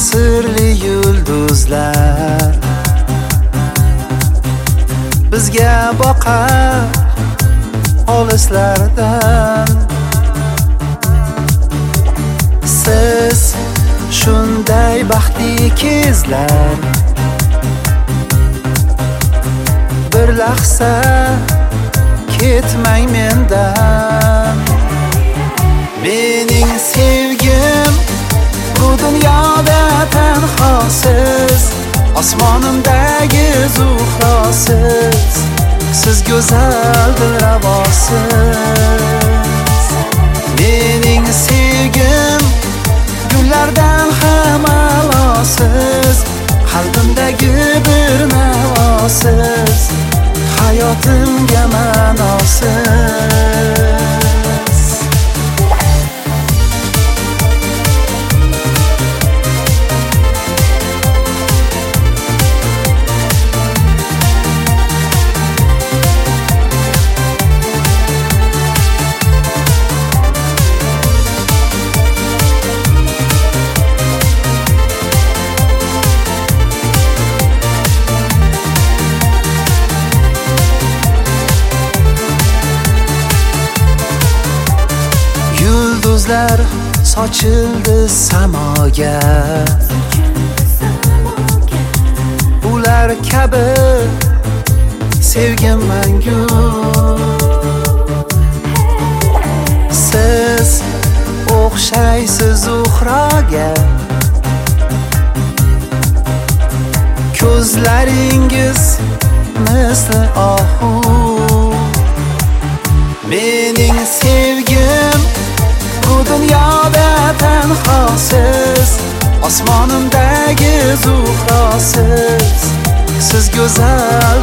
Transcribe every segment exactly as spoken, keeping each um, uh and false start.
sirli yulduzlar bizga boqar olislardan. Siz shunday baxtli kezlar, bir lahza ketmang mendan. Mening sevgim bu dunyoda tanhosiz, osmonimdagi zuhrosiz, siz go'zal dilravosiz. Mening sevgim gullardan ham a'losiz, qalbimdagi bir navosiz, hayotimga ma'nosiz. Yulduzlar sochildi samoga, ular kabi sevgim mangu. Siz o'xshaysiz zuhroga, ko'zlaringiz misli ohu. Mening sevgim bu dunyoda tanhosiz, osmonimdagi zuhrosiz, siz go'zal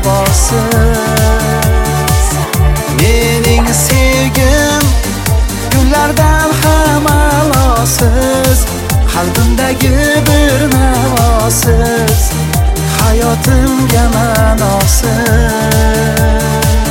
dilravosiz. Mening sevgim gullardan ham a'losiz, qalbimdagi bir navosiz, hayotimga ma'nosiz.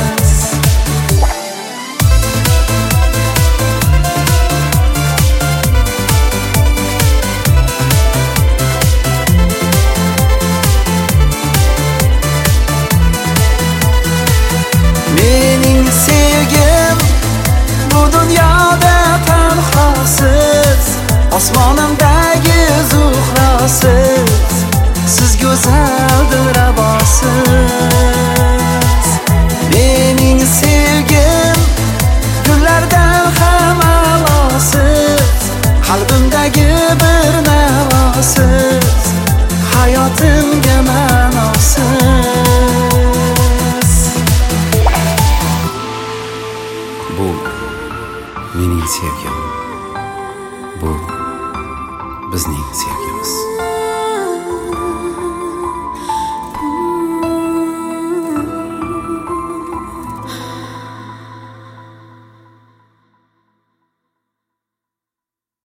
Mening sevgim bu dunyoda tanhosiz, osmonimdagi zuhrosiz, siz go'zal dilravosiz. Mening sevgim gullardan ham a'losiz, qalbimdagi bir navosiz, hayotimga ma'nosiz. Bu mening sevgim, bu bizning sevgimiz.